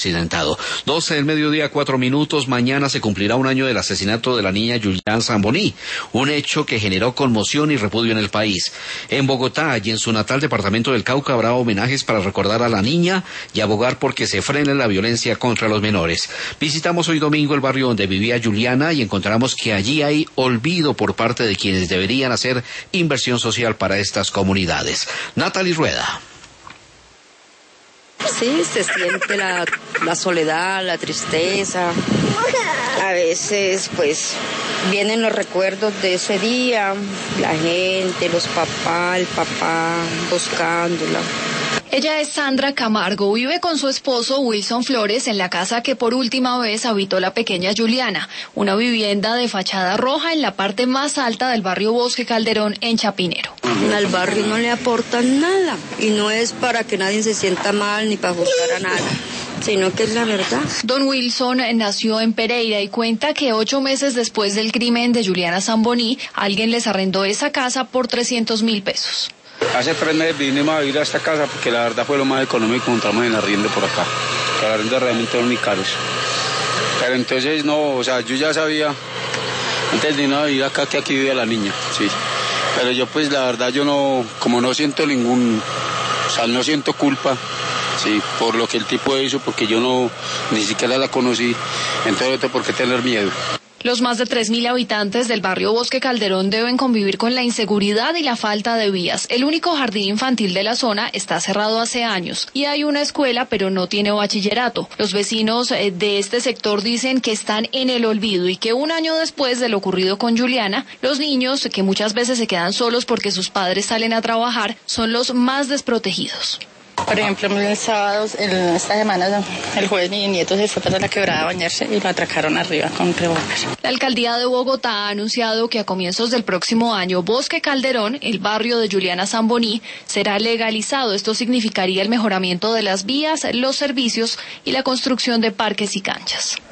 accidentado. 12 del mediodía, 4 minutos. Mañana se cumplirá un año del asesinato de la niña Juliana Zamboní, un hecho que generó conmoción y repudio en el país. En Bogotá y en su natal departamento del Cauca habrá homenajes para recordar a la niña y abogar porque se frene la violencia contra los menores. Visitamos hoy domingo el barrio donde vivía Juliana y encontramos que allí hay olvido por parte de quienes deberían hacer inversión social para estas comunidades. Natalie Rueda. Sí, se siente la soledad, la tristeza. A veces, pues, vienen los recuerdos de ese día, la gente, los papás, el papá buscándola. Ella es Sandra Camargo, vive con su esposo Wilson Flores en la casa que por última vez habitó la pequeña Juliana, una vivienda de fachada roja en la parte más alta del barrio Bosque Calderón en Chapinero. Al barrio no le aportan nada y no es para que nadie se sienta mal ni para juzgar a nada, sino que es la verdad. Don Wilson nació en Pereira y cuenta que 8 meses después del crimen de Juliana Zamboní, alguien les arrendó esa casa por 300.000 pesos. Hace 3 meses vinimos a vivir a esta casa porque la verdad fue lo más económico que encontramos en arriendo por acá. Que los arriendos realmente son muy caros. Pero entonces no, o sea, yo ya sabía antes de ir a vivir acá que aquí vivía la niña, sí. Pero yo pues la verdad yo no, como no siento no siento culpa, sí, por lo que el tipo hizo, porque yo ni siquiera la conocí, entonces no tengo por qué tener miedo. Los más de 3.000 habitantes del barrio Bosque Calderón deben convivir con la inseguridad y la falta de vías. El único jardín infantil de la zona está cerrado hace años y hay una escuela pero no tiene bachillerato. Los vecinos de este sector dicen que están en el olvido y que un año después de lo ocurrido con Juliana, los niños, que muchas veces se quedan solos porque sus padres salen a trabajar, son los más desprotegidos. Por ejemplo, el sábado, esta semana, el jueves mi nieto se fue para la quebrada a bañarse y lo atracaron arriba con revólver. La alcaldía de Bogotá ha anunciado que a comienzos del próximo año, Bosque Calderón, el barrio de Juliana Zamboní, será legalizado. Esto significaría el mejoramiento de las vías, los servicios y la construcción de parques y canchas.